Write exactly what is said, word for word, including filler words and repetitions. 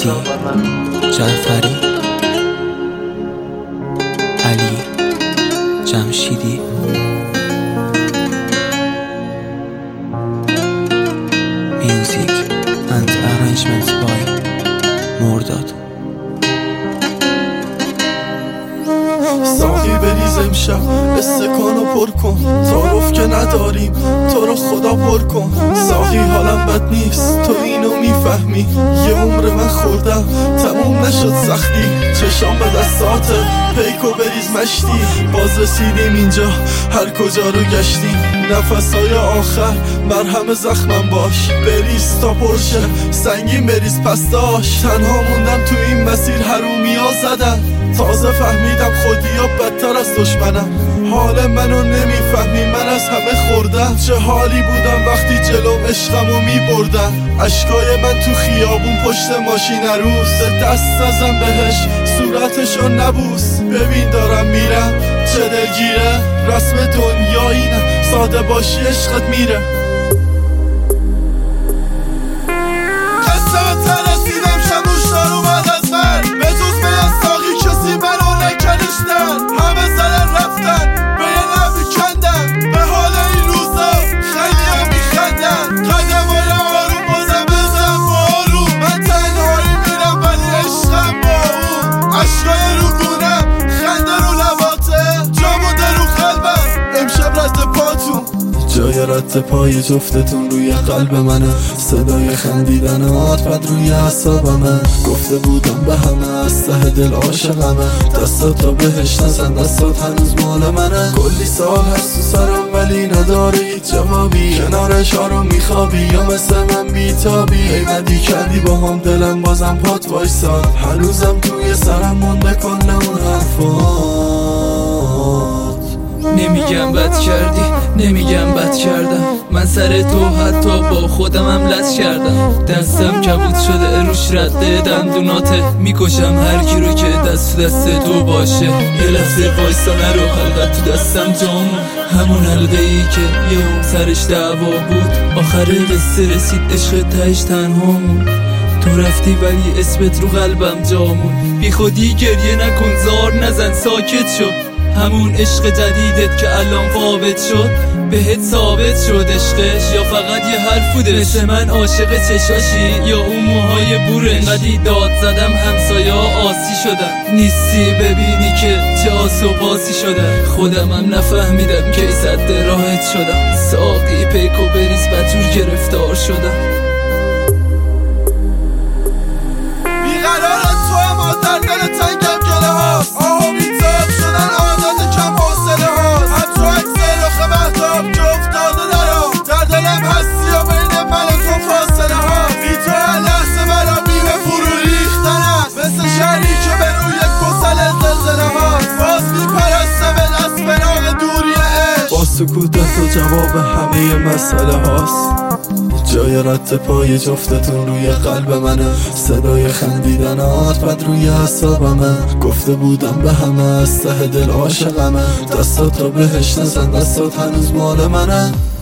جعفری، علی جمشیدی. Music and arrangements by مرداد. ساقی بریز امشب استکانو پر کن، تعارف که نداریم تو رو خدا پر کن. ساقی حالم بد نیست تو اینو میفهمی، یه عمر من خوردم تموم نشد سختی. چشام به دستاته پیکو بریز مشتی، باز رسیدیم اینجا هر کجا رو گشتیم. نفسای آخر مرهم زخمم باش، بریز تا پرشه سنگین بریز پس داش. تنها موندم تو این مسیر حرومی ها زدن، تازه فهمیدم خودیا بدتر از دشمنم. حال منو نمیفهمی من از همه خوردم، چه حالی بودم وقتی جلوم عشقمو میبردم. اشکای من تو خیابون پشت ماشین عروس، دست نزن بهش صورتشو نبوس. ببین دارم میرم چه دلگیره، رسم دنیا اینه ساده باشی عشقت میره. خسته و ترسیدم شموشتار اومد از من، به جز به از ساقی کسی منو نکنشتن. همه زدن رفتن به یه نمی کندن، به حال این روزا خیلی هم میخندن. قدم های آروم بازم بزن با آروم، من تنهایی میرم ولی عشقم با اون. عشقای رو گونم خنده رو لباته، جا مونده رو قلبم امشب رد پاتون. جای رد پای جفتتون روی قلب منه، صدای خندیدن عاطفت روی اعصابمه. گفته بودم به همه از ته دل عاشقمه، دستات تا بهش نزن دستات هنوز مال منه. کلی سال هست تو سرم ولی نداره هیچ جوابی، کنارش آروم میخوابی یا مثل من بیتابی. قیمتی کردی با هم دلم بازم پات وایساد، هنوزم توی سرم مونده کل اون حرفات. نمیگم بد کردی نمیگم بد کردم، من سر تو حتی با خودم هم لز کردم. دستم کبود شده روش رده دندوناته، میکشم هر کی رو که دست تو دست تو باشه. یه لحظه وایسا نرو حلقت تو دستم جامون، همون حلقه ای که یه اون سرش دعوا بود. آخر قصه رسید عشق تهش تنهامون، تو رفتی ولی اسمت رو قلبم جامون. بی خودی گریه نکن زار نزن ساکت شو، همون عشق جدیدت که الان ثابت شد بهت ثابت شد عشقش، یا فقط یه حرف بوده؟ مثل من عاشق چشاشی یا اون موهای بورش؟ انقدی داد زدم همسایه آسی شدن، نیستی ببینی که چه آس و باسی شدن. خودم هم نفهمیدم که صد راحت شدم، ساقی پیکو بریز بطور گرفتار شدم. بیقرار تو اما در دل تنگم گله هاست، آهو بیتاب شدن عادت کم حاصله هاست. هم تو اکسل و خبهتاب که افتاده درام، در دلم هستی و بین من و تو فاصله هاست. بی تو هر لحظه مرا بیمه فرو ریختن است، مثل شهری که به روی کسل زلزله هاست. باز میپرستم از فراق دوری عشق، با سکوتت تو جواب همه مسئله هاست. جای رد پای جفتتون روی قلب منه، صدای خندیدن عاطفت روی اعصابمه. گفته بودم به همه از ته دل عاشقمه، دستات تا بهش نزن دستات هنوز مال منه.